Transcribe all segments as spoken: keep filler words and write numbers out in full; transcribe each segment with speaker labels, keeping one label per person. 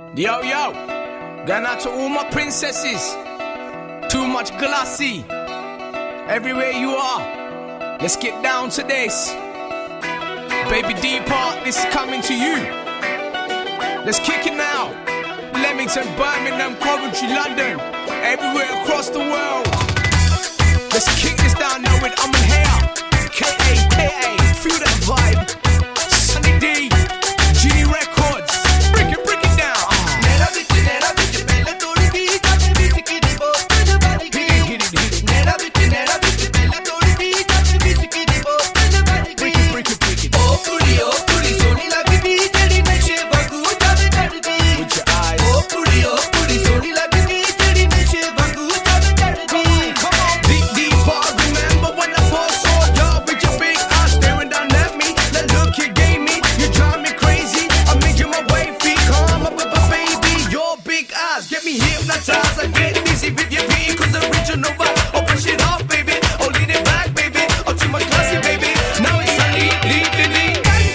Speaker 1: Yo, yo, going out to all my princesses. Too much glassy. Everywhere you are, let's get down to this. Baby D Park, this is coming to you. Let's kick it now. Leamington, Birmingham, Coventry, London, everywhere across the world. Let's kick this down now with I'm in here. K A K A, feel that vibe. Sunny D, G Records. Break it, break it down. Get me hypnotized, I get dizzy with your beat, cause original vibe. Oh, push it off, baby. Oh, lean it back, baby. Oh, too much classy, baby. Now it's sunny, lead the lead.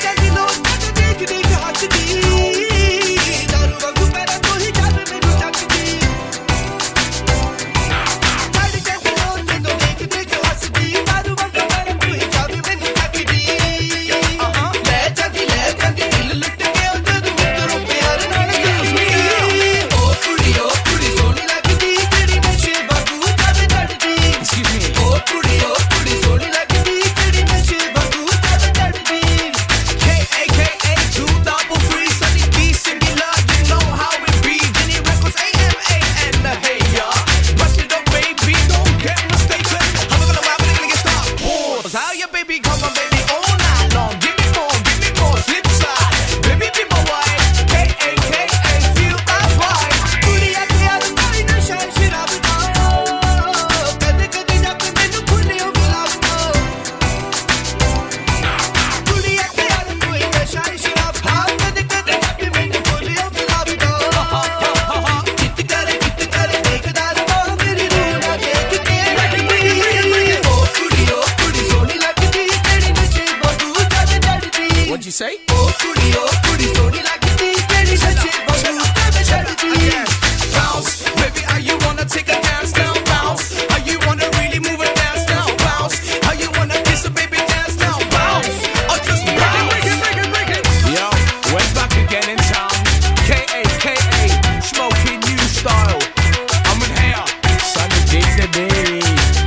Speaker 1: What'd you say? Oh, goody, oh, goody, soni lagdi teri sache babu kabe chaddi. Bounce, baby, how you wanna take a dance now? Bounce, how you wanna really move it dance now? Bounce, how you wanna kiss a baby dance now? Bounce, or just bounce. Break it, break it, break it, break it. Yo, we're back again in town. K A K A, smoking new style. I'm in here, sunny day to day.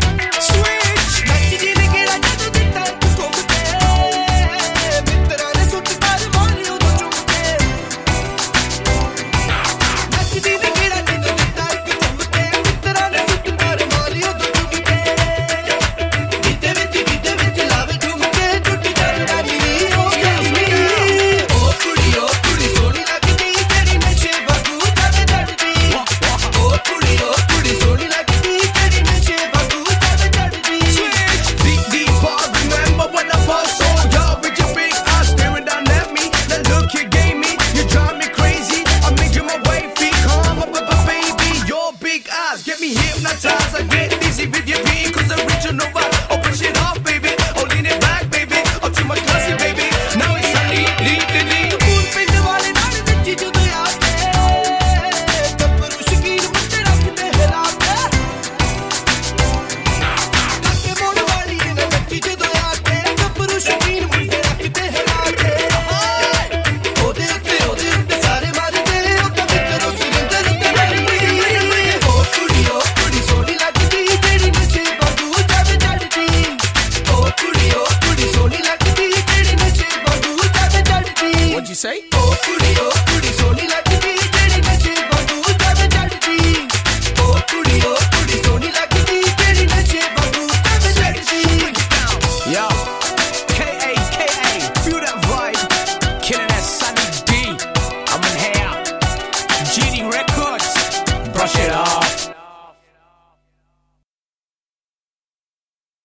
Speaker 1: Get me hypnotized, I get dizzy with your beat, cause original vibe. Oh, push it off, baby. Oh, lean it back, baby. Oh, too much classy, baby. Now it's sunny, lead the lead. What'd you say?